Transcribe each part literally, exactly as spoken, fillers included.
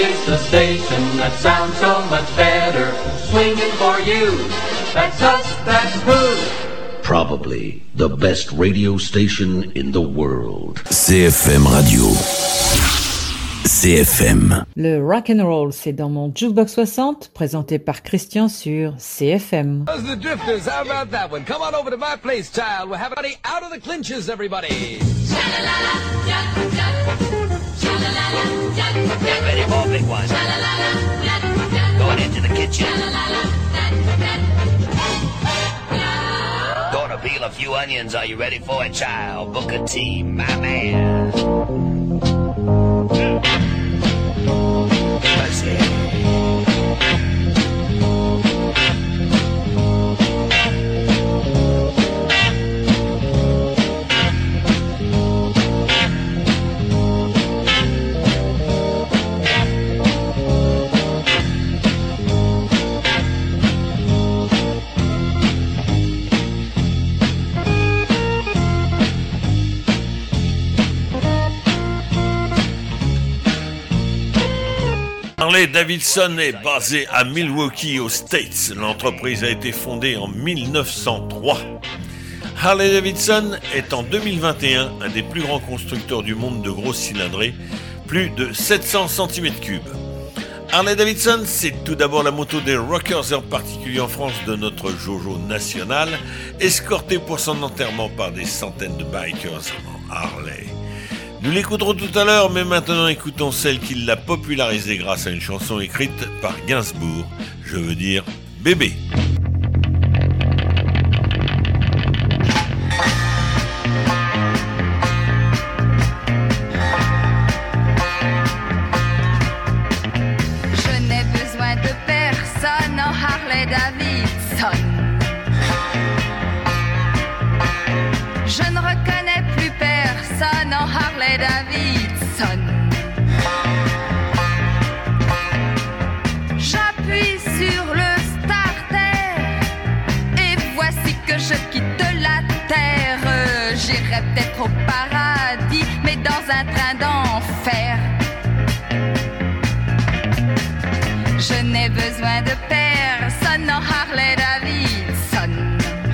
is the station that sounds so much better. Swinging for you, that's us, that's who. Probably the best radio station in the world. C F M Radio. C F M. Le rock and roll, c'est dans mon Jukebox soixante, présenté par Christian sur C F M. Us the Drifters, how about that one? Come on over to my place, child. We'll have everybody out of the clinches, everybody. Get ready for a big one. Going into the kitchen. Gonna peel a few onions. Are you ready for it, child? Booker T, my man. Let's see. Harley Davidson est basée à Milwaukee, aux States. L'entreprise a été fondée en mille neuf cent trois. Harley Davidson est en deux mille vingt et un un des plus grands constructeurs du monde de grosses cylindrées, plus de sept cents centimètres cubes. Harley Davidson, c'est tout d'abord la moto des rockers, et en particulier en France de notre Jojo national, escorté pour son enterrement par des centaines de bikers en Harley. Nous l'écouterons tout à l'heure, mais maintenant écoutons celle qui l'a popularisée grâce à une chanson écrite par Gainsbourg, je veux dire Bébé. Je n'ai besoin de personne en Harley Davidson. Je ne reconnais plus personne en Harley Davidson. J'appuie sur le starter et voici que je quitte la terre. J'irai peut-être au paradis, mais dans un train d'enfer. Je n'ai besoin de personne en Harley Davidson.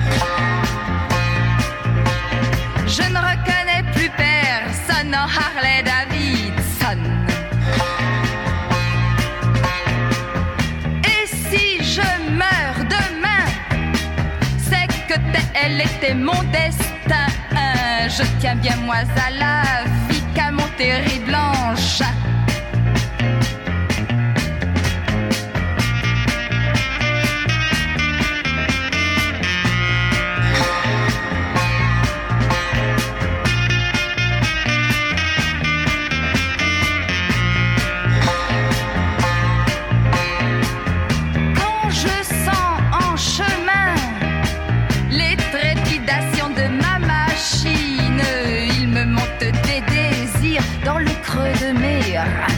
Je ne reconnais plus personne en Harley Davidson. Et si je meurs demain, c'est que tel était mon destin. Je tiens bien moi à la vie qu'à mon terrible engin. Dans le creux de mes reins.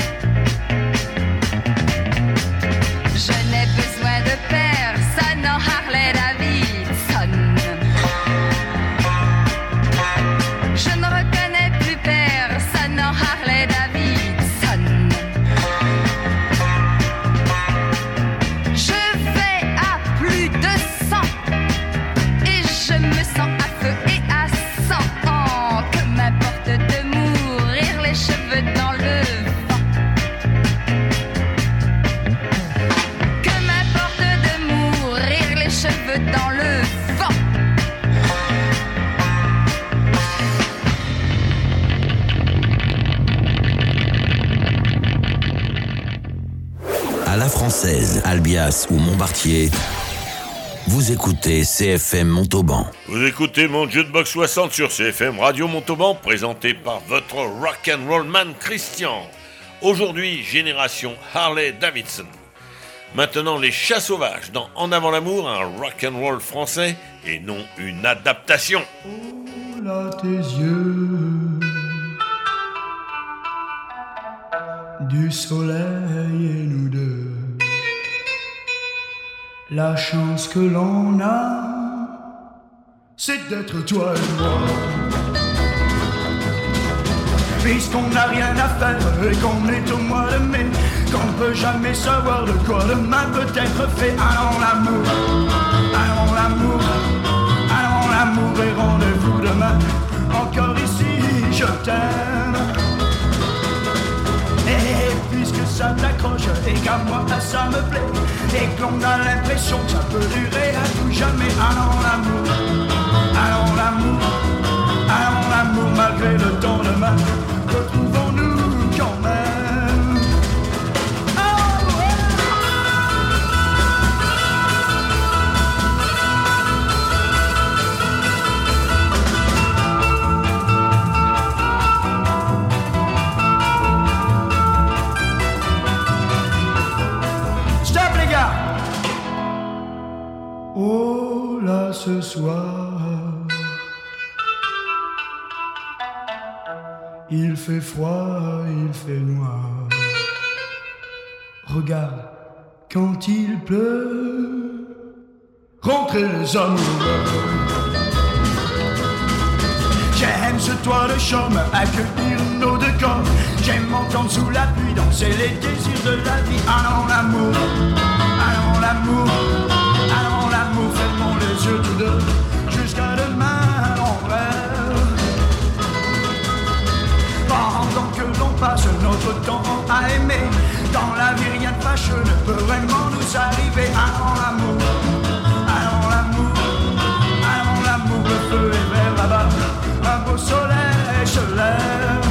Je n'ai besoin de personne en Harley Davidson. Je ne reconnais plus personne en Harley Davidson. Je vais à plus de cent et je me sens à feu et à sang. Que m'importe de mourir les cheveux dans le vent. Que m'importe de mourir les cheveux dans le vent. À la française, Albias ou Montbartier, vous écoutez C F M Montauban. Vous écoutez mon Jukebox soixante sur C F M Radio Montauban, présenté par votre rock'n'roll man Christian. Aujourd'hui, génération Harley Davidson. Maintenant, les Chats Sauvages dans En avant l'amour, un rock'n'roll français et non une adaptation. Oh là tes yeux, du soleil et nous deux, la chance que l'on a, c'est d'être toi et moi. Puisqu'on n'a rien à faire et qu'on est au mois de mai, qu'on ne peut jamais savoir de quoi demain peut être fait. Allons l'amour, allons l'amour, allons l'amour et rendez-vous demain. Encore ici, je t'aime. Et puisque ça t'accroche et qu'à moi ça me plaît, et qu'on a l'impression que ça peut durer à tout jamais. Allons l'amour, allons l'amour, allons l'amour malgré le temps demain. Retrouvons-nous quand même. Oh, ouais. Stop les gars. Oh là ce soir il fait froid, il fait noir. Regarde, quand il pleut, rentrez les amoureux. J'aime ce toit de chaume, accueillir nos deux corps. J'aime m'entendre sous la pluie, danser les désirs de la vie. Allons l'amour, allons l'amour, allons l'amour, fermons les yeux tous deux. Jusqu'à demain, on rêve. Pendant que l'on passe notre temps à aimer, dans la vie rien de fâcheux ne peut vraiment nous arriver. Allons l'amour, allons l'amour, allons l'amour, le feu est vert là-bas, un beau soleil se lève.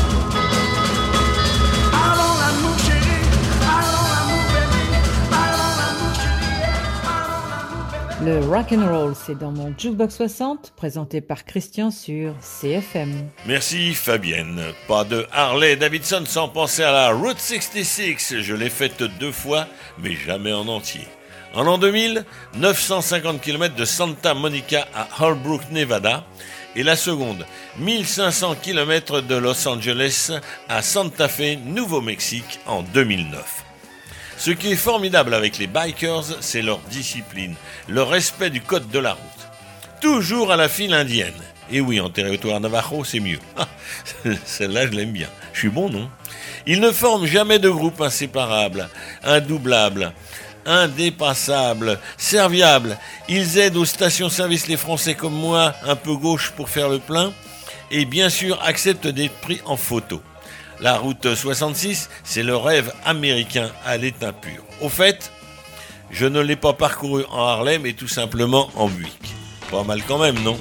Allons l'amour chérie, allons l'amour bébé, allons l'amour chérie, allons l'amour bébé. Le rock'n'roll, c'est dans mon Jukebox soixante, présenté par Christian sur C F M. Merci Fabienne. Pas de Harley Davidson sans penser à la Route soixante-six. Je l'ai faite deux fois, mais jamais en entier. En l'an deux mille, neuf cent cinquante kilomètres de Santa Monica à Holbrook, Nevada. Et la seconde, mille cinq cents kilomètres de Los Angeles à Santa Fe, Nouveau-Mexique en deux mille neuf. Ce qui est formidable avec les bikers, c'est leur discipline, leur respect du code de la route. Toujours à la file indienne. Et oui, en territoire navajo, c'est mieux. Celle-là, je l'aime bien. Je suis bon, non ? Ils ne forment jamais de groupe inséparable, indoublables, indépassables, serviables. Ils aident aux stations-service les Français comme moi, un peu gauche pour faire le plein, et bien sûr acceptent d'être pris en photo. La route soixante-six, c'est le rêve américain à l'état pur. Au fait, je ne l'ai pas parcouru en Harley, mais tout simplement en Buick. Pas mal quand même, non ?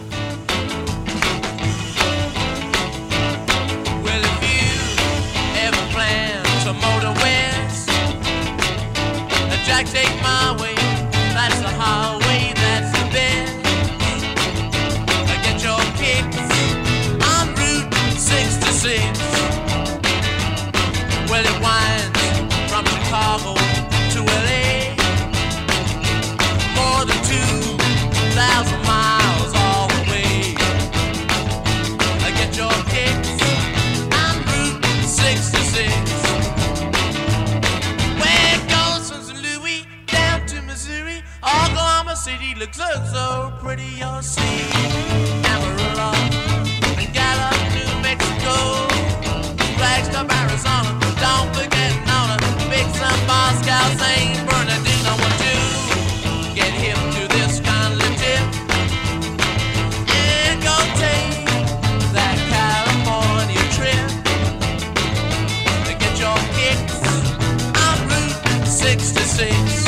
Well, if you ever plan to motor west, the Jack take my way, that's the highway, that's the best. Get your kicks on Route sixty-six. Well, it winds from Chicago to L A, more than two thousand miles all the way. Get your kicks on Route sixty-six. Where it goes from Saint Louis down to Missouri, Oklahoma City looks, looks so pretty, you'll see. Amarillo and Gallup, New Mexico, Flagstaff, Arizona. Don't forget Nona, Big Sun, Moscow, Saint Bernardino. I want to get hip to this kind of tip and go take that California trip. Get your kicks on Route sixty-six.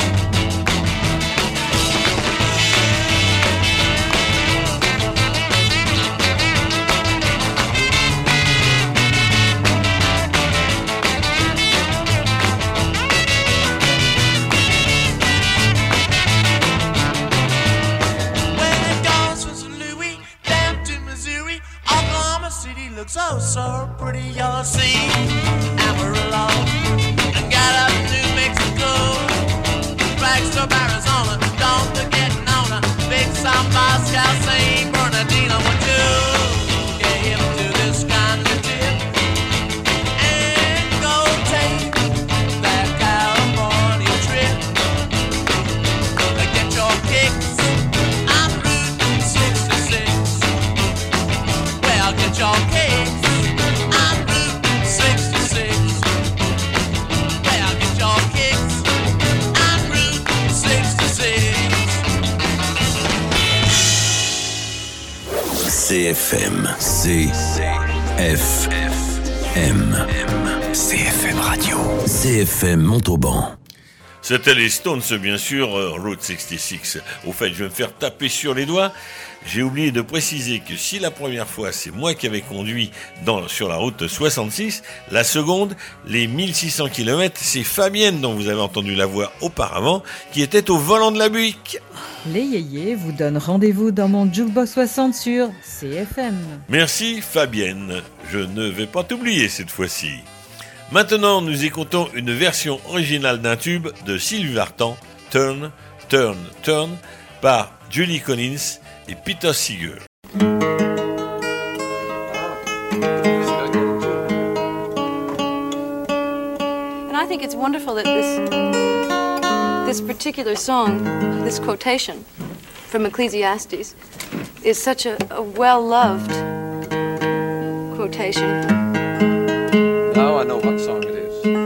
Looks so, so pretty, you'll see. Amarillo and Gallup, New Mexico, Flagstaff, Arizona. Don't forget Nona, Big Sun, Moscow, Saint Bernardino. Would you get him to this kind of tip and go take that California trip? Get your kicks on Route sixty-six. Well, get your kicks on Route sixty-six. F M. C F M. C F M Radio. C F M Montauban. C'était les Stones, bien sûr, euh, Route soixante-six. Au fait, je vais me faire taper sur les doigts. J'ai oublié de préciser que si la première fois, c'est moi qui avais conduit dans, sur la route soixante-six, la seconde, les mille six cents kilomètres, c'est Fabienne, dont vous avez entendu la voix auparavant, qui était au volant de la Buick. Les Yéyés vous donnent rendez-vous dans mon Jukebox soixante sur C F M. Merci Fabienne, je ne vais pas t'oublier cette fois-ci. Maintenant, nous écoutons une version originale d'un tube de Sylvie Vartan, Turn, Turn, Turn, par Julie Collins et Peter Seeger. And I think it's wonderful that this this particular song, this quotation from Ecclesiastes, is such a, a well-loved quotation. Now I know what song it is.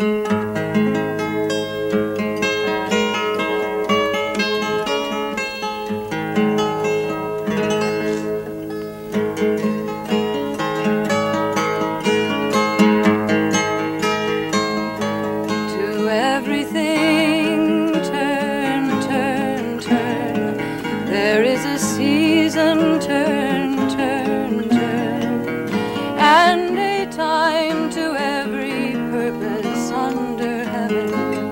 To everything turn, turn, turn. There is a season, turn, turn, turn. And a time to every purpose under heaven.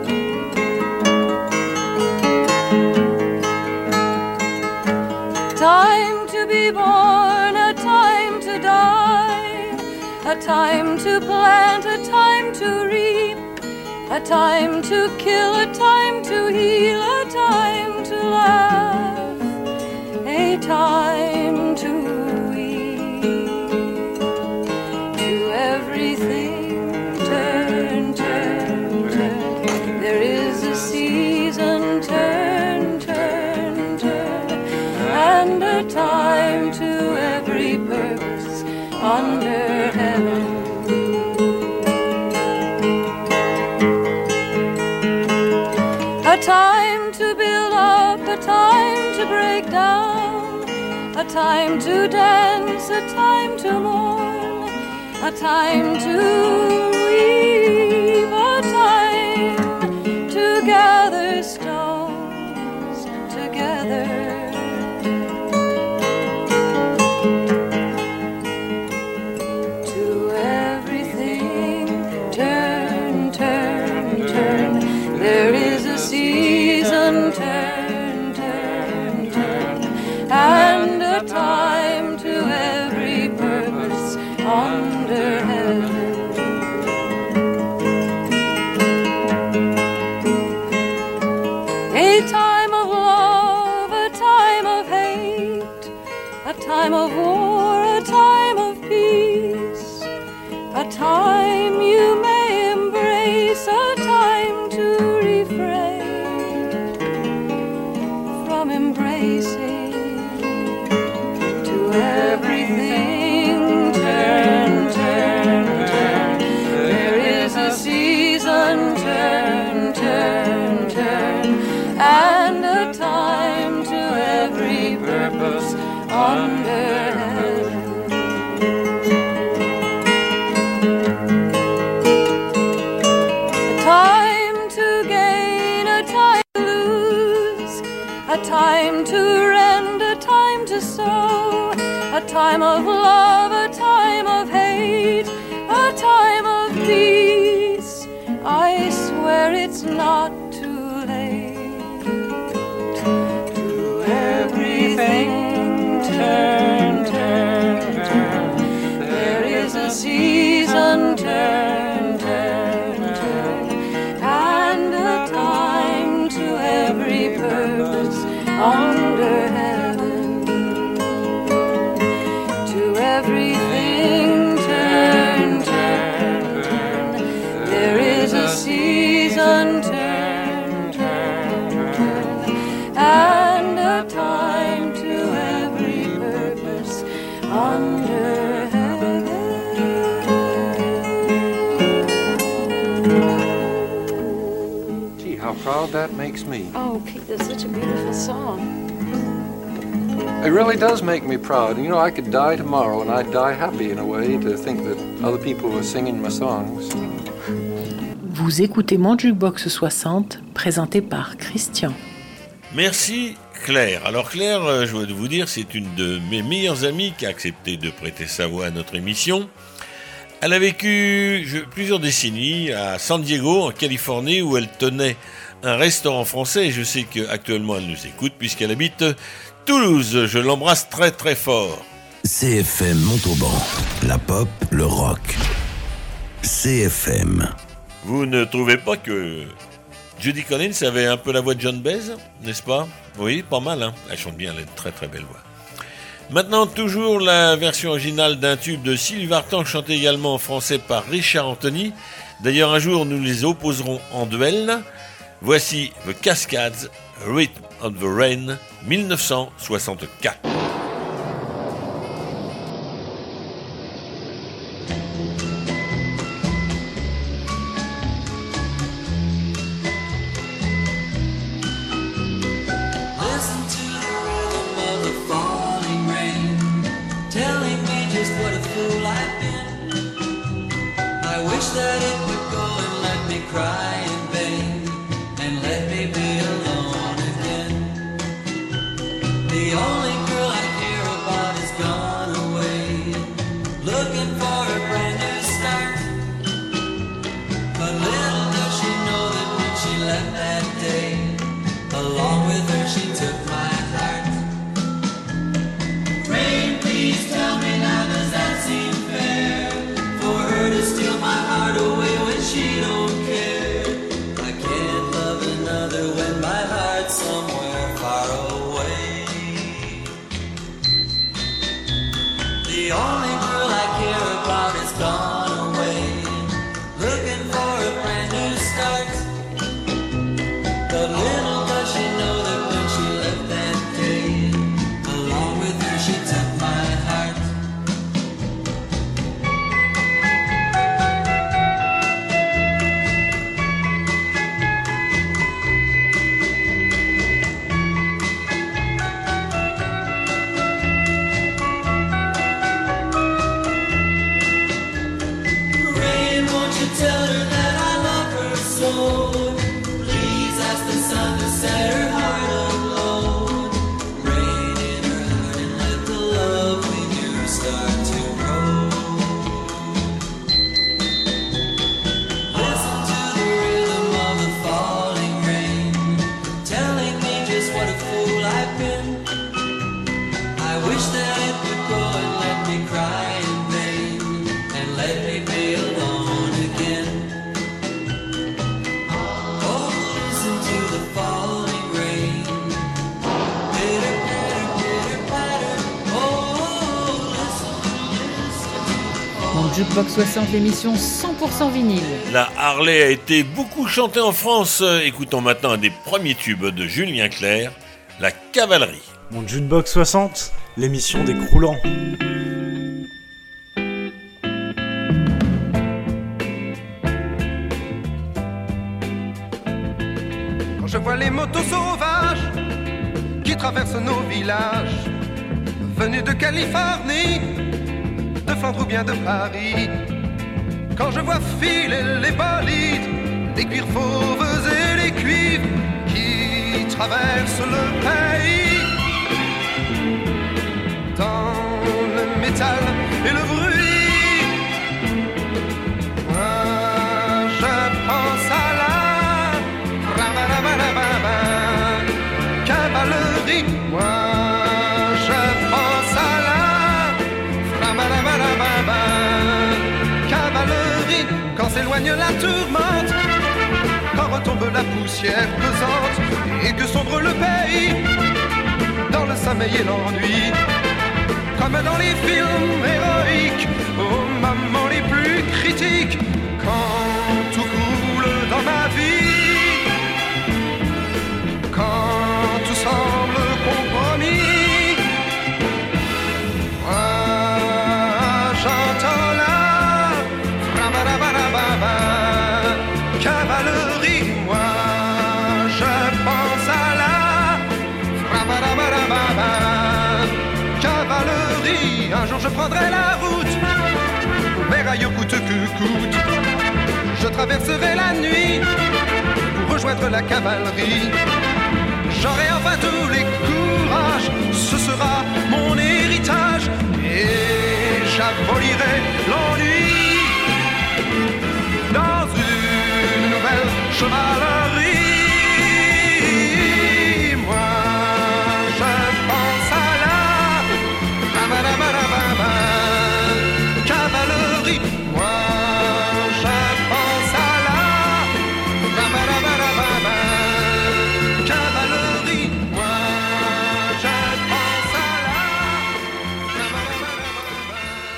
Time to be born, a time to die, a time to plant, a time to reap, a time to kill, a time to heal, a time to laugh, a time to everything, turn, turn, turn. There is a season, turn, turn, turn, and a time to every purpose under heaven. A time to build up, a time to break down, a time to dance, a time to mourn, a time to weave, a time to gather stones together. To everything, turn, turn, turn. There is a season, turn, turn, turn, and a time to every purpose under heaven. A time of love, a time of hate, a time of war, a time of peace, a time you may embrace, a time to refrain from embracing. To everything, turn, turn, turn. There is a season, turn, turn, turn, and a time to every purpose under heaven. A time to gain, a time to lose, a time to rend, a time to sow, a time of love, a time of hate, a time of peace. I swear it's not too late. To everything, turn, turn, turn. There is a season, turn, turn, turn, and a time to every purpose under heaven. To everything, turn, turn, turn. There is a season, turn, turn, turn, and a time to every purpose under heaven. Gee, how proud that makes me. Oh, Pete, that's such a beautiful song. It really does make me proud. You know, I could die tomorrow and I'd die happy in a way to think that other people were singing my songs. Vous écoutez Mon Jukebox soixante, présenté par Christian. Merci Claire. Alors Claire, je dois vous dire, c'est une de mes meilleures amies qui a accepté de prêter sa voix à notre émission. Elle a vécu je, plusieurs décennies à San Diego, en Californie, où elle tenait un restaurant français. Et je sais qu'actuellement elle nous écoute puisqu'elle habite Toulouse. Je l'embrasse très très fort. C F M Montauban, la pop, le rock. C F M. Vous ne trouvez pas que Judy Collins avait un peu la voix de John Baez, n'est-ce pas? Oui, pas mal, hein. Elle chante bien, elle a une très très belle voix. Maintenant, toujours la version originale d'un tube de Sylvie Vartan, chanté également en français par Richard Anthony. D'ailleurs, un jour, nous les opposerons en duel. Voici The Cascades, Rhythm of the Rain, dix-neuf cent soixante-quatre. Jukebox soixante, l'émission cent pour cent vinyle. La Harley a été beaucoup chantée en France. Écoutons maintenant un des premiers tubes de Julien Clerc, La Cavalerie. Mon Jukebox soixante, l'émission des croulants. Quand je vois les motos sauvages qui traversent nos villages, venus de Californie, de Flandre ou bien de Paris, quand je vois filer les bolides, les cuirs fauves et les cuivres qui traversent le pays, dans le métal et le bruit, moi je pense à la cavalerie, moi je pense à la cavalerie, quand s'éloigne la tourmente, quand retombe la poussière pesante et que sombre le pays dans le sommeil et l'ennui, comme dans les films héroïques aux moments les plus critiques, quand tout coule dans ma vie, quand tout semble compromis. J'entends la cavalerie, moi je pense à la Un jour je prendrai la route vers ailleurs coûte que coûte. Je traverserai la nuit pour rejoindre la cavalerie. J'aurai enfin tous les courages, ce sera mon héritage. Et j'abolirai l'ennui dans une nouvelle chevalerie. Moi, je pense à la ba-ba-da-ba-da-ba-ba, cavalerie. Moi, je pense à la ba-ba-da-ba-da-ba-ba, cavalerie. Moi, je pense à la ba-ba-da-ba-da-ba-ba.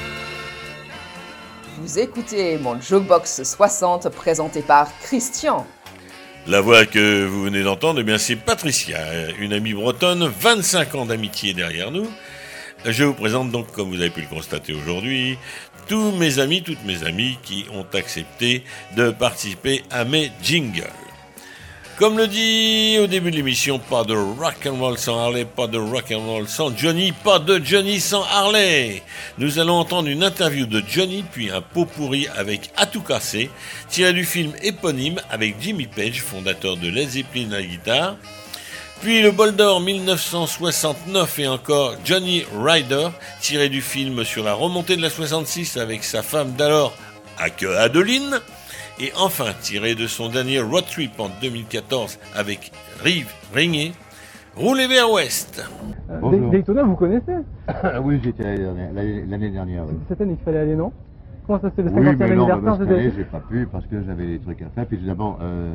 Vous écoutez mon Jukebox soixante présenté par Christian. La voix que vous venez d'entendre, eh bien, c'est Patricia, une amie bretonne, vingt-cinq ans d'amitié derrière nous. Je vous présente donc, comme vous avez pu le constater aujourd'hui, tous mes amis, toutes mes amies qui ont accepté de participer à mes jingles. Comme le dit au début de l'émission, pas de rock'n'roll sans Harley, pas de rock'n'roll sans Johnny, pas de Johnny sans Harley. Nous allons entendre une interview de Johnny, puis un pot pourri avec À tout casser, tiré du film éponyme avec Jimmy Page, fondateur de Led Zeppelin à la guitare. Puis le bol d'or dix-neuf cent soixante-neuf et encore Johnny Rider, tiré du film sur la remontée de la soixante-six avec sa femme d'alors, Adeline. Et enfin, tiré de son dernier road trip en deux mille quatorze avec Rive Ringé, Roulez vers Ouest. Euh, Daytona, vous connaissez? Oui, j'y étais l'année dernière. L'année, l'année dernière oui. Cette année qu'il fallait aller, non? Comment ça se fait le oui, cinquantième mais non, anniversaire bah, cette année, j'ai pas pu parce que j'avais des trucs à faire. Puis d'abord, euh,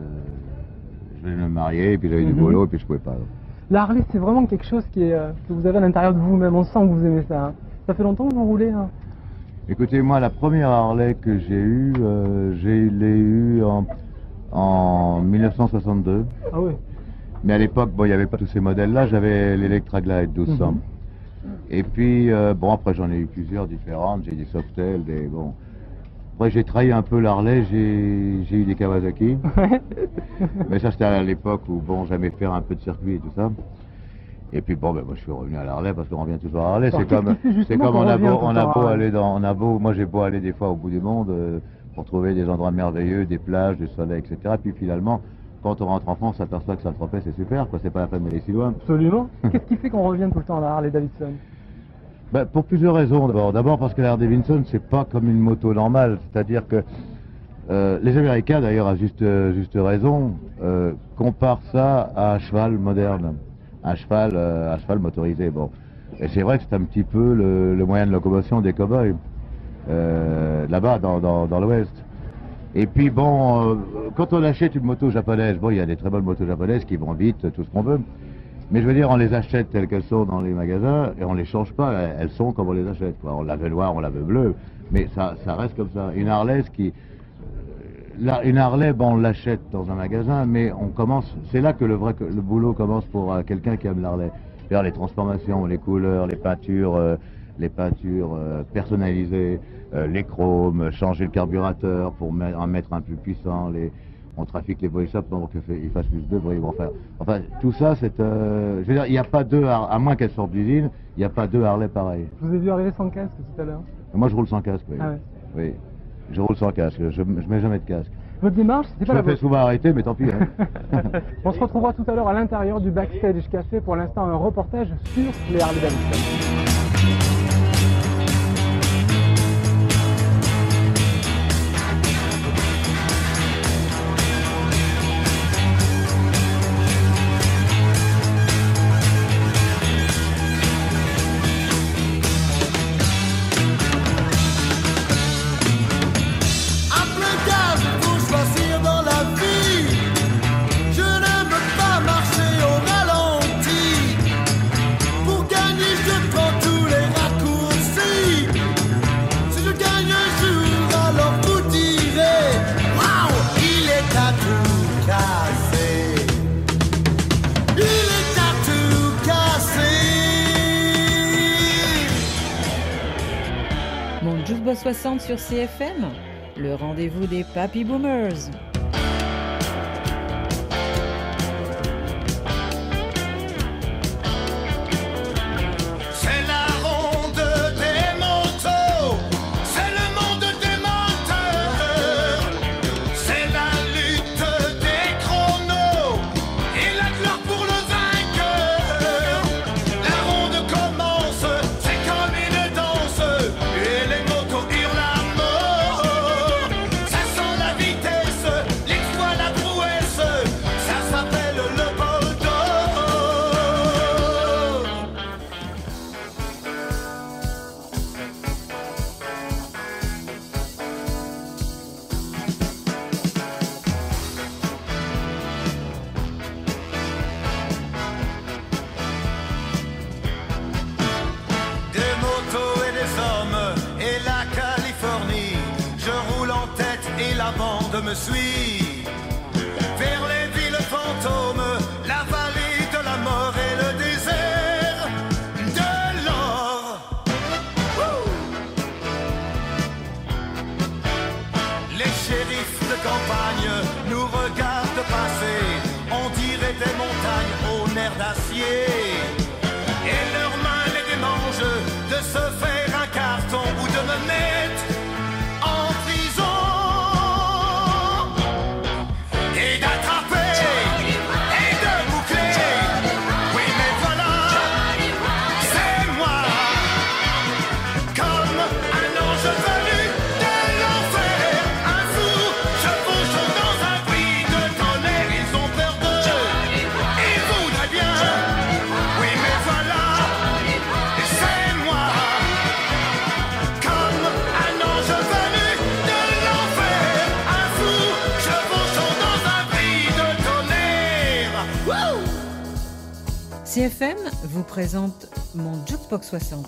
je venais de me marier, et puis j'avais mm-hmm. du boulot, et puis je pouvais pas. La Harley, c'est vraiment quelque chose qui est, euh, que vous avez à l'intérieur de vous-même. On sent que vous aimez ça. Hein. Ça fait longtemps que vous roulez hein? Écoutez, moi, la première Harley que j'ai eue, euh, je l'ai eue en, en dix-neuf cent soixante-deux. Ah oui. Mais à l'époque, bon, il n'y avait pas tous ces modèles-là. J'avais l'Electra Glide douze cents. Mm-hmm. Et puis, euh, bon, après, j'en ai eu plusieurs différentes. J'ai des Softail, des... Bon. Après, j'ai trahi un peu l'Harley. J'ai, j'ai eu des Kawasaki. Mais ça, c'était à l'époque où, bon, j'aimais faire un peu de circuit et tout ça. Et puis bon, ben moi je suis revenu à l'Harley parce qu'on revient toujours à l'Harley. C'est comme, c'est comme on a beau, on a beau aller dans, on a beau, moi j'ai beau aller des fois au bout du monde euh, pour trouver des endroits merveilleux, des plages, du soleil, et cetera. Puis finalement, quand on rentre en France, on s'aperçoit que Saint-Tropez c'est super, quoi. C'est pas la peine d'aller si loin. Absolument. Qu'est-ce qui fait qu'on revient tout le temps à la Harley Davidson? Ben, pour plusieurs raisons. D'abord, d'abord parce que la Harley Davidson c'est pas comme une moto normale, c'est-à-dire que euh, les Américains d'ailleurs à juste, juste raison euh, comparent ça à un cheval moderne. Un cheval, euh, un cheval motorisé, bon. Et c'est vrai que c'est un petit peu le, le moyen de locomotion des cow-boys, euh, là-bas, dans, dans, dans l'Ouest. Et puis bon, euh, quand on achète une moto japonaise, bon, il y a des très bonnes motos japonaises qui vont vite, tout ce qu'on veut. Mais je veux dire, on les achète telles qu'elles sont dans les magasins, et on les change pas, elles sont comme on les achète, quoi. On la veut noire, on la veut bleue, mais ça, ça reste comme ça. Une Harley, qui... Là, une Harley, bon, on l'achète dans un magasin, mais on commence, c'est là que le vrai le boulot commence pour euh, quelqu'un qui aime l'Harley. Faire les transformations, les couleurs, les peintures, euh, les peintures euh, personnalisées, euh, les chromes, changer le carburateur pour me- en mettre un plus puissant, les, on trafique les body shops pour qu'ils fassent plus de bruit. Bon, enfin, enfin, tout ça, c'est, euh, je veux dire, il n'y a pas deux, Har- à moins qu'elles sortent d'usine, il n'y a pas deux Harley pareils. Je vous ai vu arriver sans casque tout à l'heure. Moi, je roule sans casque, oui. Ah ouais. Oui. Je roule sans casque, je, je mets jamais de casque. Votre démarche, c'est pas je la me fais vôtre. souvent arrêter, mais tant pis. Hein. On se retrouvera tout à l'heure à l'intérieur du Backstage Café pour l'instant un reportage sur les Harley Davidson. Jukebox soixante sur C F M, le rendez-vous des Papy Boomers. C'est la ronde des monde me suit vers les villes fantômes, la vallée de la mort et le désert de l'or. Wouh! Les shérifs de campagne nous regardent passer, on dirait des montagnes aux nerfs d'acier, et leurs mains les démangent de se faire un carton ou de me mettre en prison et d'attraper et de boucler. Oui, mais voilà, c'est moi, comme un ange venu de l'enfer, un fou chevauchant dans un puits de tonnerre. Ils ont peur d'eux, ils voudraient bien. Oui, mais voilà, c'est moi, comme un ange venu de l'enfer, un fou chevauchant dans un puits de tonnerre. Wouh! C F M vous présente mon Jukebox soixante.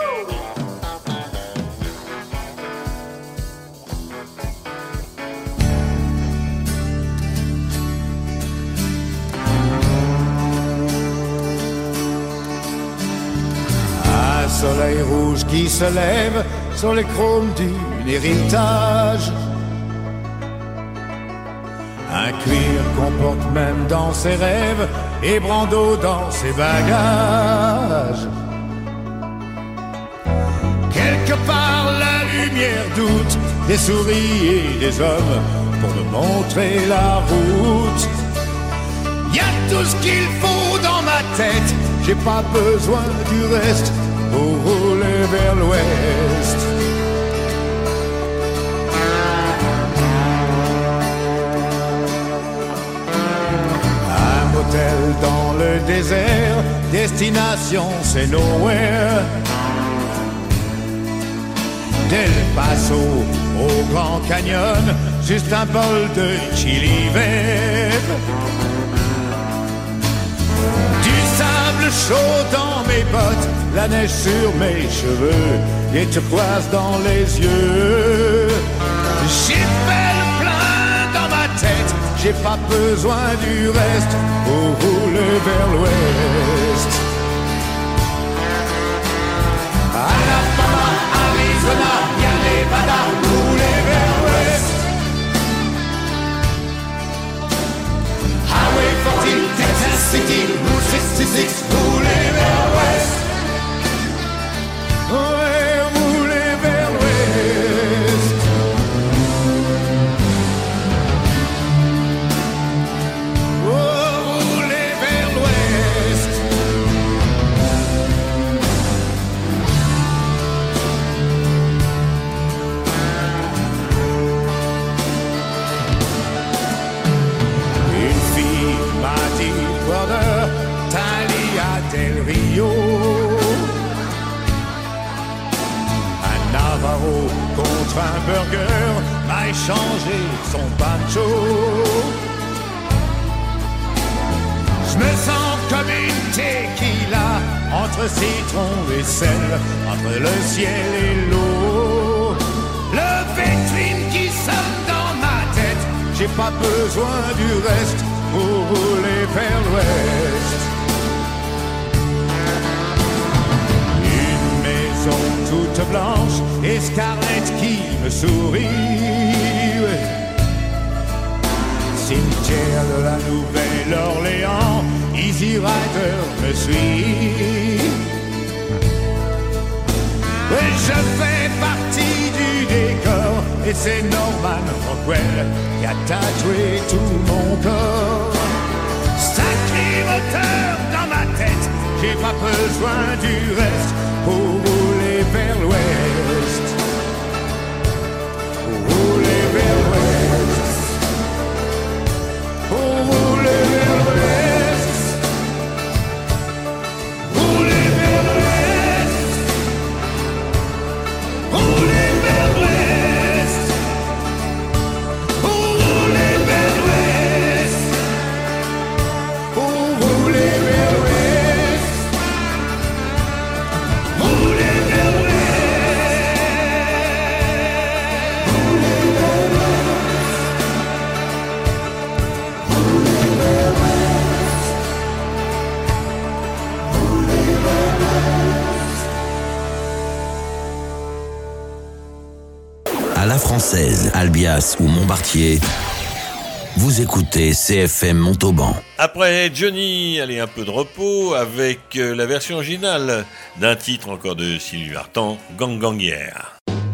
Un soleil rouge qui se lève sur les chromes d'un héritage. Un cuir qu'on porte même dans ses rêves et Brando dans ses bagages. Quelque part la lumière doute des souris et des hommes pour me montrer la route. Y a tout ce qu'il faut dans ma tête, j'ai pas besoin du reste pour rouler vers l'ouest. Un motel dans le désert, destination c'est nowhere. Del Paso au Grand Canyon, juste un bol de chili vert. Du sable chaud dans mes bottes, la neige sur mes cheveux, et turquoise dans les yeux. J'ai fait le plein dans ma tête, j'ai pas besoin du reste pour rouler vers l'ouest. Alabama, Arizona, y'a Nevada, rouler vers l'ouest. Highway forty, Texas City, Route sixty-six, rouler vers l'ouest. Ouais, rouler vers l'ouest. Oh, rouler vers l'ouest. Une fille m'a dit, brother, Talia del Rio. Un Navarro contre un burger m'a échangé son pancho. Je me sens comme une tequila entre citron et sel, entre le ciel et l'eau. Le Vétrim qui sonne dans ma tête, j'ai pas besoin du reste pour rouler vers l'ouest. Une maison toute blanche et Scarlett qui me sourit. Ouais. Cimetière de la Nouvelle-Orléans, Easy Rider me suit. Et je fais partie du décor, et c'est Norman Rockwell qui a tatoué tout mon corps. Sacré moteur dans ma tête, j'ai pas besoin du reste pour rouler vers l'ouest. Pour rouler vers l'ouest. Pour rouler vers l'ouest. Rouler vers l'ouest. Rouler vers l'ouest. Pour rouler vers l'ouest. Pour rouler vers l'ouest. Rouler vers l'ouest. Rouler vers l'ouest. Française, Albias ou Montbartier, vous écoutez C F M Montauban. Après Johnny, allez, un peu de repos avec la version originale d'un titre encore de Sylvie Vartan, Gang Gang Yeah.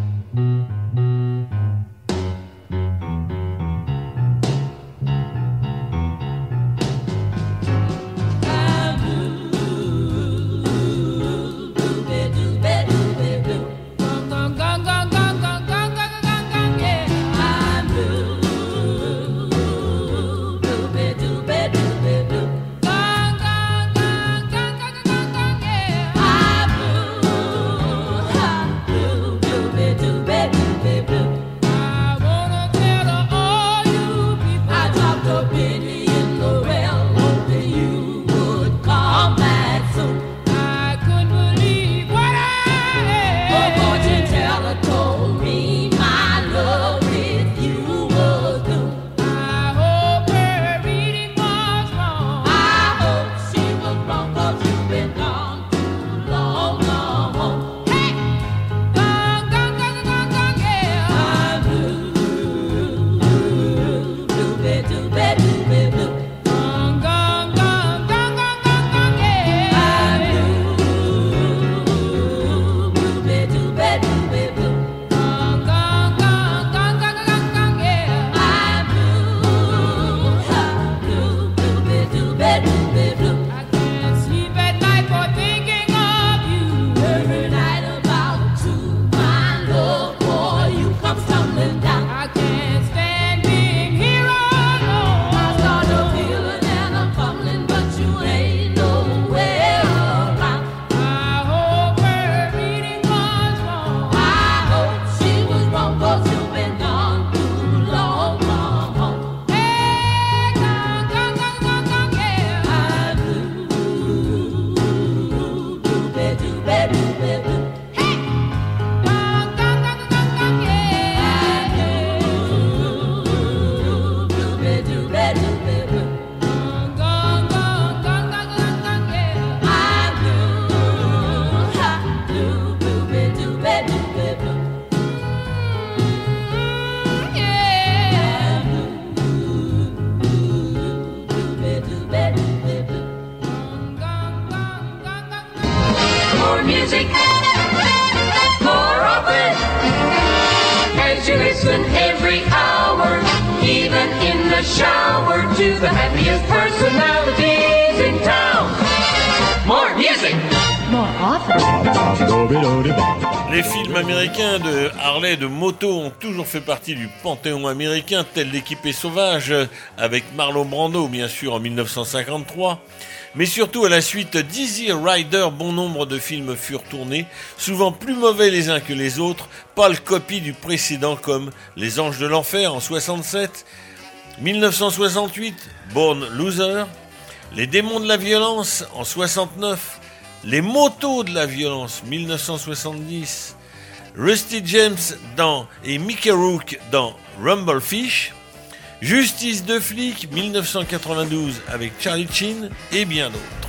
Les films américains de Harley de moto ont toujours fait partie du panthéon américain, tel L'équipé sauvage avec Marlon Brando, bien sûr, en dix-neuf cent cinquante-trois. Mais surtout, à la suite d'Easy Rider, bon nombre de films furent tournés, souvent plus mauvais les uns que les autres, pâle copie du précédent comme Les Anges de l'Enfer en soixante-sept, dix-neuf cent soixante-huit, Born Loser, Les Démons de la Violence en soixante-neuf, Les Motos de la Violence, dix-neuf cent soixante-dix, Rusty James dans, et Mickey Rourke dans Rumblefish, Justice de flic, dix-neuf cent quatre-vingt-douze avec Charlie Sheen et bien d'autres.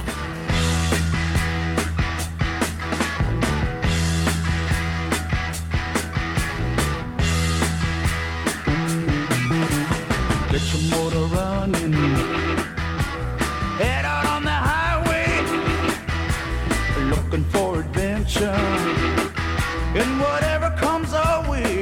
Get your motor running, head out on the highway, looking for adventure, and whatever comes our way.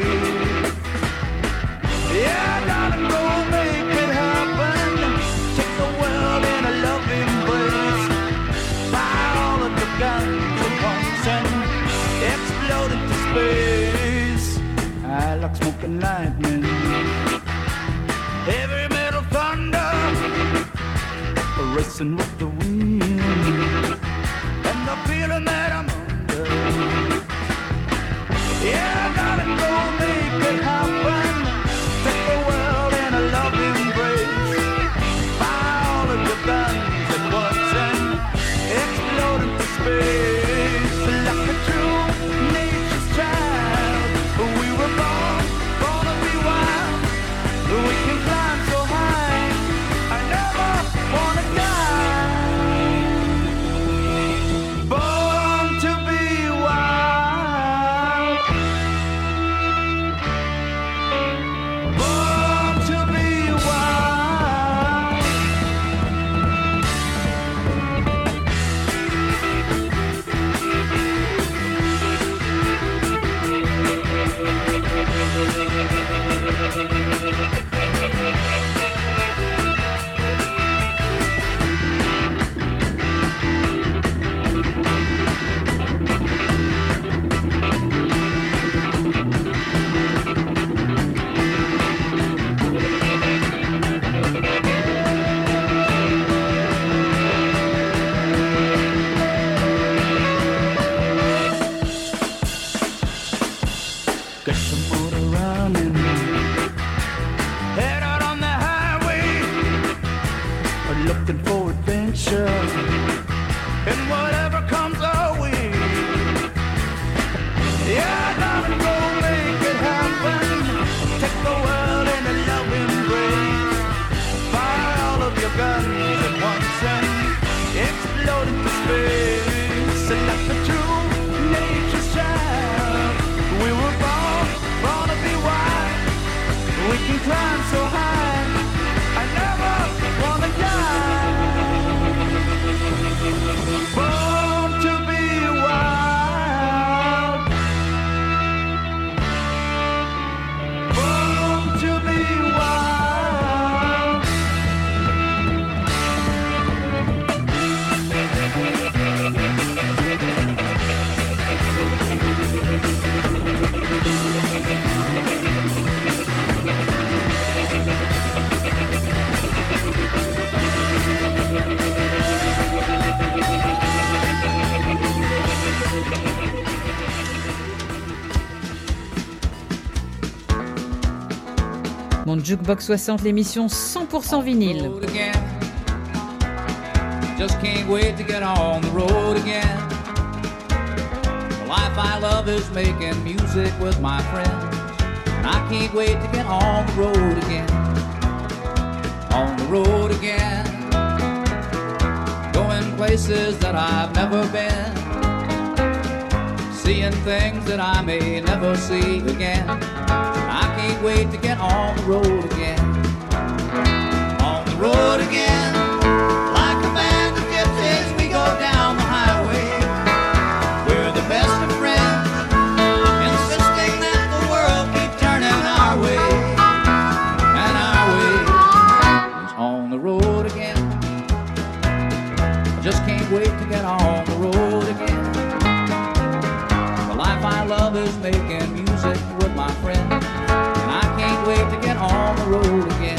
Yeah, I gotta go make it happen, take the world in a loving embrace, fire all of the guns at once and explode into space. I like smoking lightning, heavy metal thunder, racing with the wind, and the feeling that I'm under. Yeah, I gotta go make it happen, take the world in a loving embrace, fire all of the guns at once and explode into space. Like a true nature's child, we were born, gonna be wild, we can climb so high, I never wanna die. Jukebox soixante, l'émission cent pour cent vinyle. Just can't wait to get on the road again. The life I love is making music with my friends, and I can't wait to get on the road again. On the road again, going places that I've never been, seeing things that I may never see again. I can't wait to get on the road again. On the road again, like a band of gypsies, we go down the highway. We're the best of friends, insisting that the world keep turning our way. And our way is on the road again. I just can't wait to get on the road again. The life I love is making music with my friends, and I can't wait to get on the road again.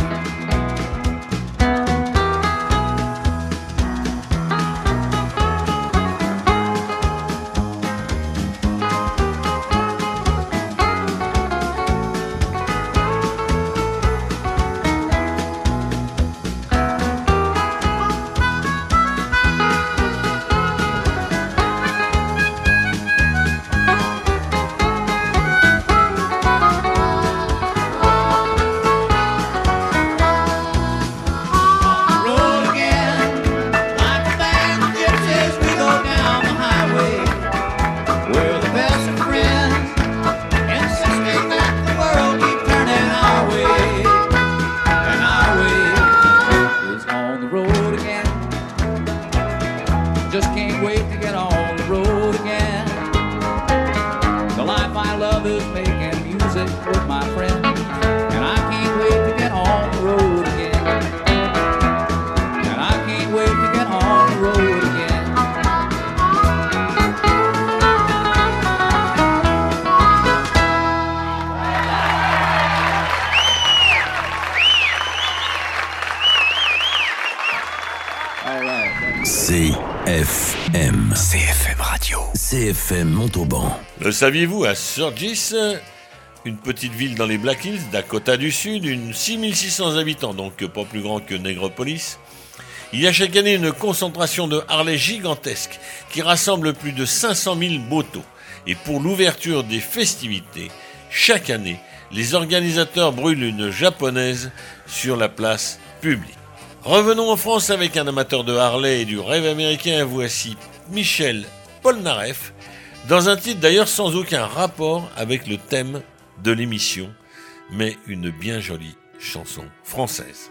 C F M. C F M Radio. C F M Montauban. Le saviez-vous, à Sturgis, une petite ville dans les Black Hills, Dakota du Sud, une six mille six cents habitants, donc pas plus grand que Nègrepelisse, il y a chaque année une concentration de Harley gigantesque qui rassemble plus de cinq cent mille motos. Et pour l'ouverture des festivités, chaque année, les organisateurs brûlent une japonaise sur la place publique. Revenons en France avec un amateur de Harley et du rêve américain. Voici Michel Polnareff, dans un titre d'ailleurs sans aucun rapport avec le thème de l'émission, mais une bien jolie chanson française.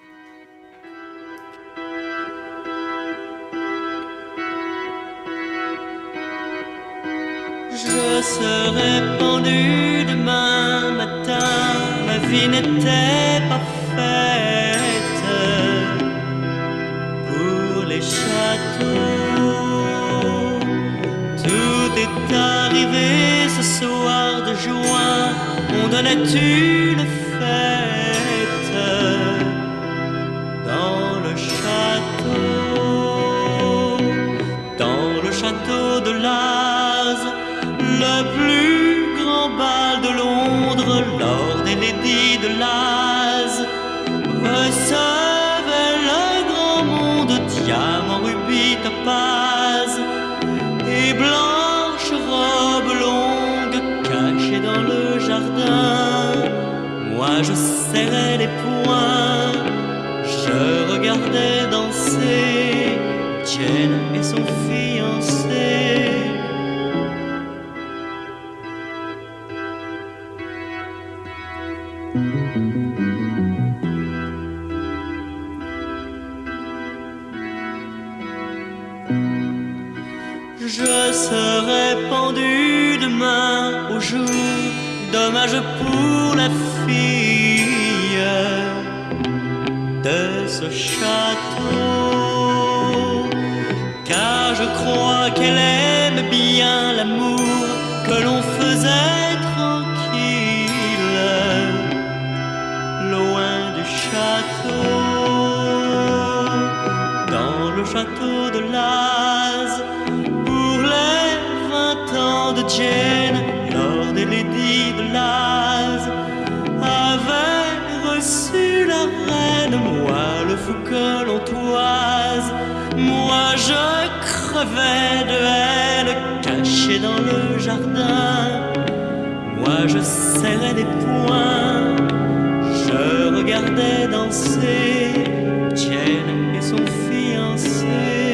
Je serai pendu demain matin, ma vie n'était pas faite pour les châteaux. Tout est arrivé ce soir de juin, on donnait une fête dans le château, dans le château de Laz, le plus grand bal de Londres. Lord et Lady de Laz recevaient le grand monde, diamants, rubis, topaz et blanches robes longues cachées dans le jardin. Moi je serrais les poings, je regardais danser Jane et son fiancé. Je serai pendu demain au jour, dommage pour la fille de ce château, car je crois qu'elle aime bien l'amour que l'on faisait tranquille, loin du château, dans le château de Laz. De Jane, Lord et Lady de Laz avaient reçu fou que l'on toise. Moi je crevais de haine, caché dans le jardin. Moi je serrais les poings, je regardais danser Tienne et son fiancé.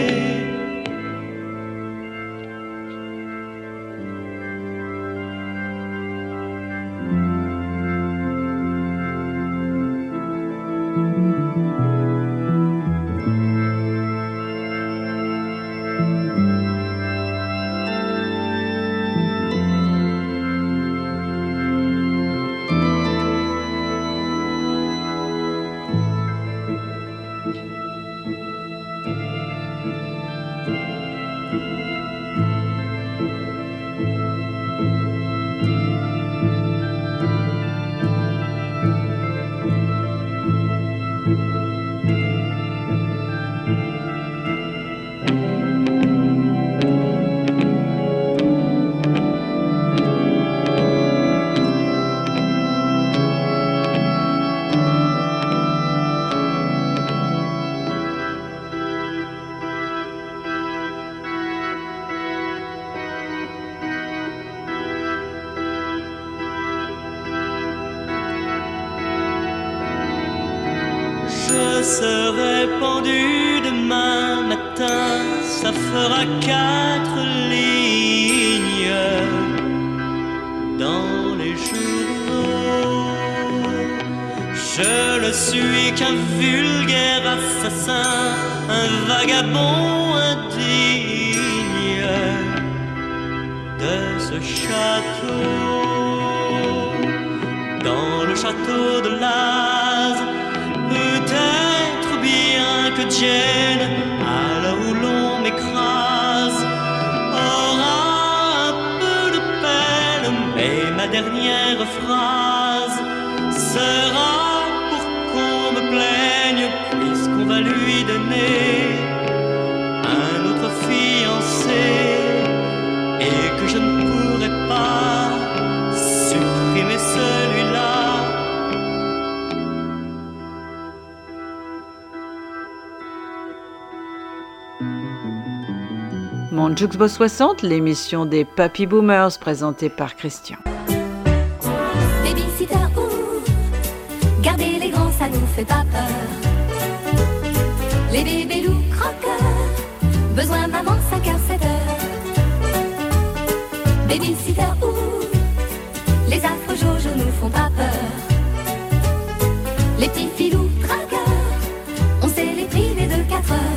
Je serai pendu demain matin, ça fera quatre lignes dans les journaux. Je ne suis qu'un vulgaire assassin, un vagabond indigne de ce château. Dans le château de Laz, peut-être bien que Jane, à l'heure où l'on m'écrase, aura un peu de peine, mais ma dernière phrase sera pour qu'on me plaigne, puisqu'on va lui donner un autre fiancé, et que je ne pourrai pas supprimer celui-là. Mon Jukebox soixante, l'émission des Papy Boomers présentée par Christian. Babysitter ou garder les grands, ça nous fait pas peur. Les bébés loups croqueurs, besoin de maman cinq heures, sept heures. Babysitter ou les affreux jojo nous font pas peur. Les petits filous traqueurs, on sait les priver de quatre heures.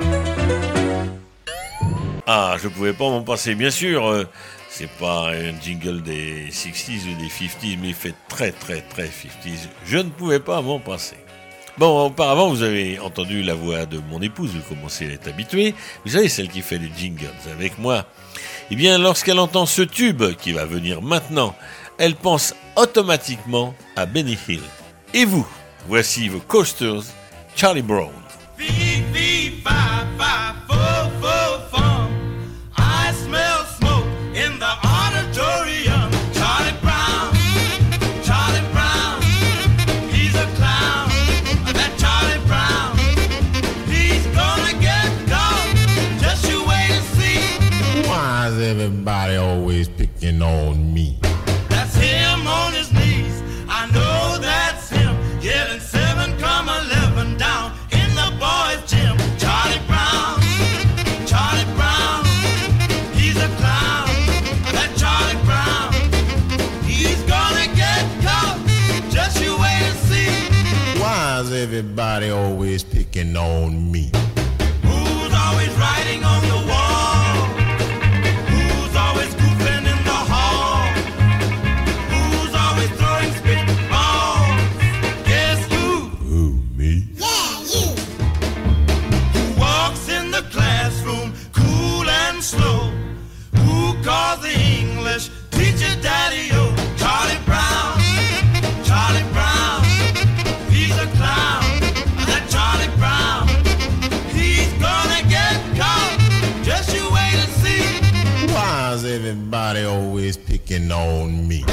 Ah, je pouvais pas m'en passer, bien sûr. Euh, c'est pas un jingle des sixties ou des fifties, mais il fait très très très fifties. Je ne pouvais pas m'en passer. Bon, auparavant, vous avez entendu la voix de mon épouse, vous commencez à être habitué. Vous savez, celle qui fait les jingles avec moi. Eh bien, lorsqu'elle entend ce tube qui va venir maintenant, elle pense automatiquement à Benny Hill. Et vous, voici vos coasters, Charlie Brown. Beep, beep, five, five, four, four, four. I smell smoke in the auditorium. Charlie Brown, Charlie Brown, he's a clown. That Charlie Brown, he's gonna get caught. Just you wait and see. Why is everybody always picking on me? That's him on his knees. I know that's him. Getting seven comma eleven down in the boys' gym. Charlie Brown, Charlie Brown, he's a clown. That Charlie Brown, he's gonna get caught. Just you wait and see. Why is everybody always picking on me? Who's always writing on the wall? Who's always goofing in the hall? Who's always throwing spitballs? Guess who? Who, me? Yeah, you. Who walks in the classroom cool and slow? Who calls the English teacher daddy-o? Charlie Brown, Charlie Brown, he's a clown. That Charlie Brown, he's gonna get caught. Just you wait and see. Why is everybody always picking on me?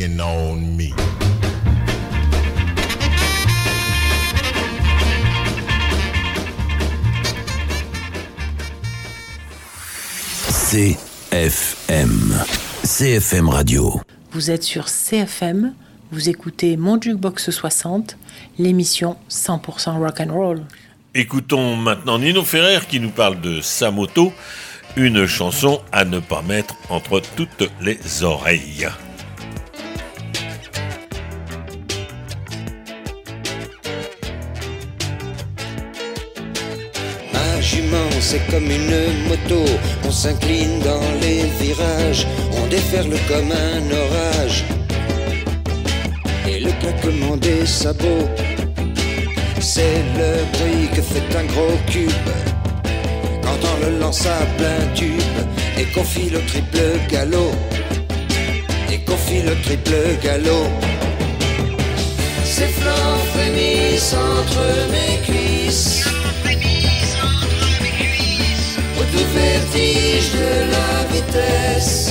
picking on me. C F M. C F M Radio. Vous êtes sur C F M, vous écoutez Mon Jukebox soixante, l'émission cent pour cent rock'n'roll. Écoutons maintenant Nino Ferrer qui nous parle de sa moto, une chanson à ne pas mettre entre toutes les oreilles. Ma jument, c'est comme une moto, on s'incline dans les virages, on déferle comme un orage. Et le claquement des sabots, c'est le bruit que fait un gros cube quand on le lance à plein tube et qu'on file au triple galop, et qu'on file au triple galop. Ses flancs frémissent entre mes cuisses, au doux vertige de la vitesse,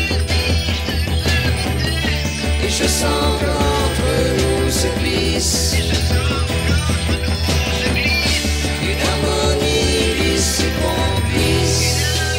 et je sens qu'entre nous se glisse une harmonie lisse et complice.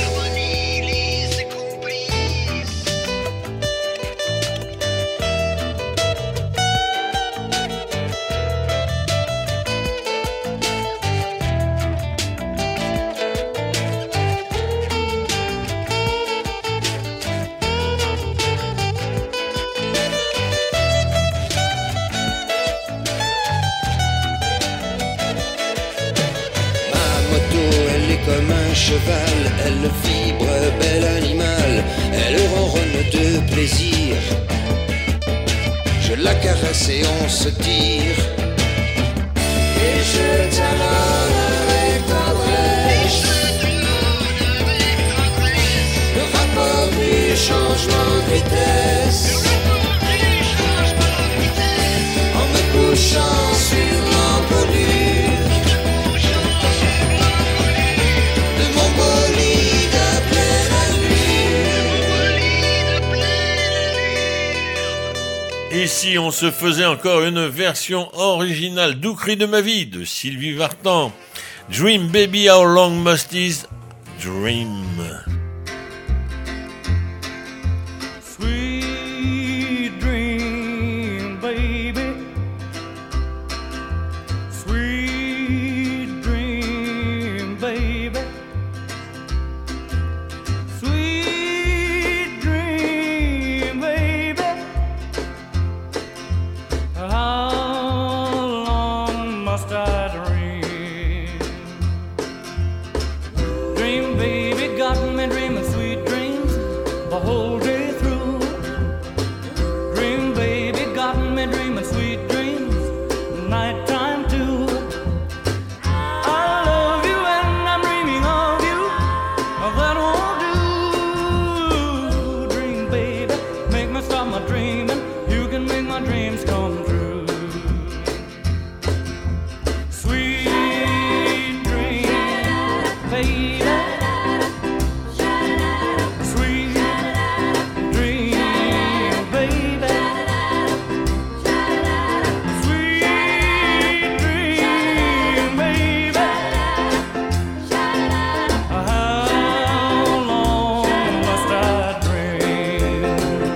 Comme un cheval, elle vibre, bel animal, elle ronronne de plaisir. Je la caresse et on se tire, et je talonne avec tendresse le rapport du changement de vitesse, en me couchant sur l'encolure Ici, on se faisait encore une version originale d'Où crie de ma vie de Sylvie Vartan. Dream baby, how long must this dream? Sweet dream, baby. Sweet dream, baby. Sweet dream, baby. How long must I dream? Dream, baby, got me dreaming sweet dreams the whole day through. Dream, baby, got me dreaming sweet dreams nighttime too. I love you and I'm dreaming of you, that won't do. Dream, baby, make me stop my dreaming. You can make my dreams come true. Sweet dream, baby. Sweet dream, baby. Sweet dream, baby. How long must I dream?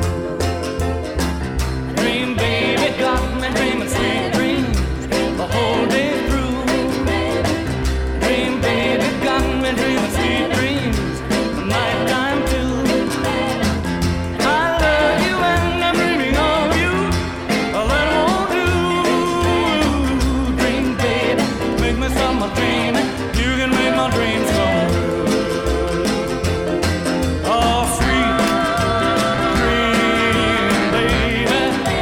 Dream, baby, got me dreaming sweet dreams the whole day through. Dream, baby, got me dreaming sweet dreams nighttime too. I love you and I'm dreaming of you, that won't do. Dream, baby, make me stop my dreaming. You can make my dreams come true. Oh, sweet dream, baby.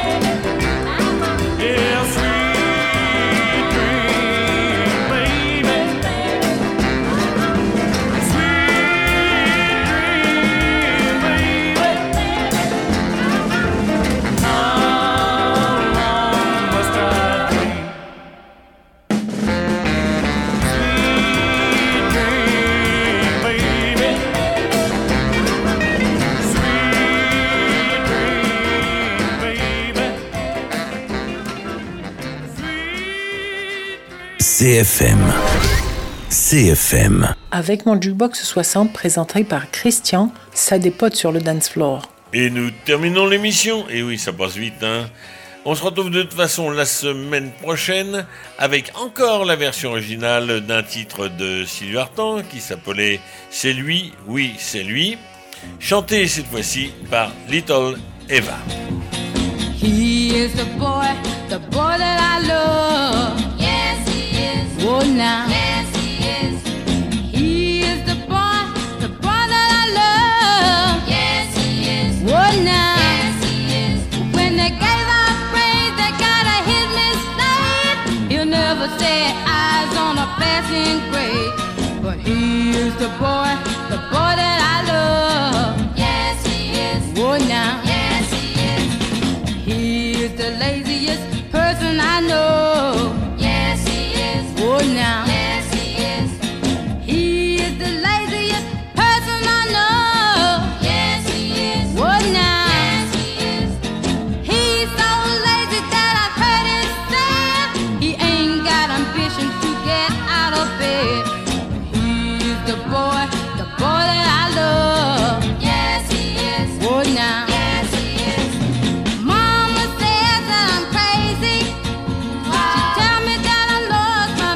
Yeah, sweet dream, baby. Sweet dream, baby. How long must I dream? Sweet C F M. C F M. Avec mon jukebox soixante présenté par Christian, ça dépote sur le dance floor. Et nous terminons l'émission. Et oui, ça passe vite, hein. On se retrouve de toute façon la semaine prochaine avec encore la version originale d'un titre de Sylvie Vartan qui s'appelait C'est lui, oui, c'est lui, chanté cette fois-ci par Little Eva. He is the boy, the boy that I love. Yes, he is. Oh, now. Yes, he is. He is the boy, the boy that I love. Yes, he is. Oh, now. Yes, he is. When they gave out praise, they gotta hit mistake. He'll never set eyes on a passing grade. But he is the boy, the boy that I love. Yes, he is. Oh, now. Yes, he is. He is the laziest person I know. Yes, he is. Oh, now. Yes, he is. He is the laziest person I know. Yes, he is. Oh, now. Yes, he is. He's so lazy that I've heard him say he ain't got ambition to get out of bed. He's the boy, the boy that I love. Yes, he is. Oh, now. Yes, he is. Mama says that I'm crazy. She tell me that I lost my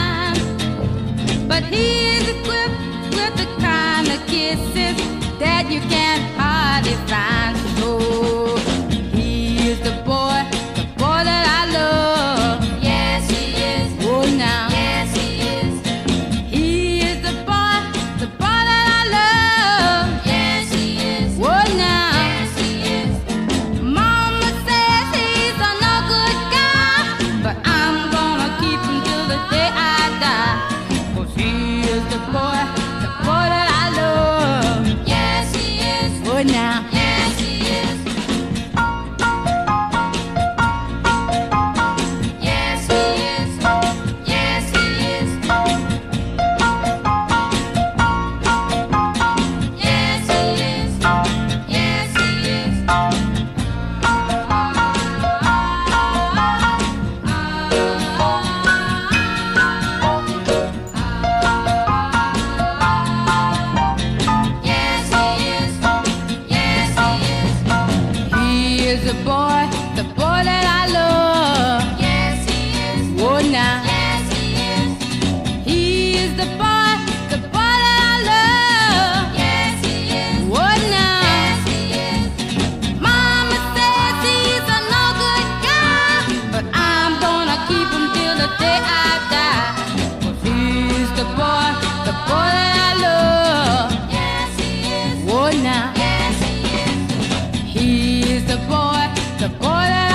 mind. But he's equipped with the kind of kisses that you can't hardly find. So he is the boy, the boy that I love. Yes, he is. Oh, now. Yes, he is. He is the boy, the boy that I love. Yes, he is. Oh, now. Yes, he is. Mama says he's a no good guy, but I'm gonna keep him till the day I die. 'Cause he is the boy, the boy that I love. Yes, he is. Oh, now. Yes, he is. Yes, he is. Yes, he is. Yes, he is. Yes, he is. Yes, he is. Yes, he is. He is the boy, the boy that I love. Yes, he is. Oh, now. Yes, he is. He is the boy, the boy that I love. Yes, he is. Oh, now. Yes, he is. Mama says he's a no good guy, but I'm gonna keep him till the day I die. 'Cause he's the boy, the boy that I love. Yes, he is. Oh, now. Yes, he is. He is the boy, the boy that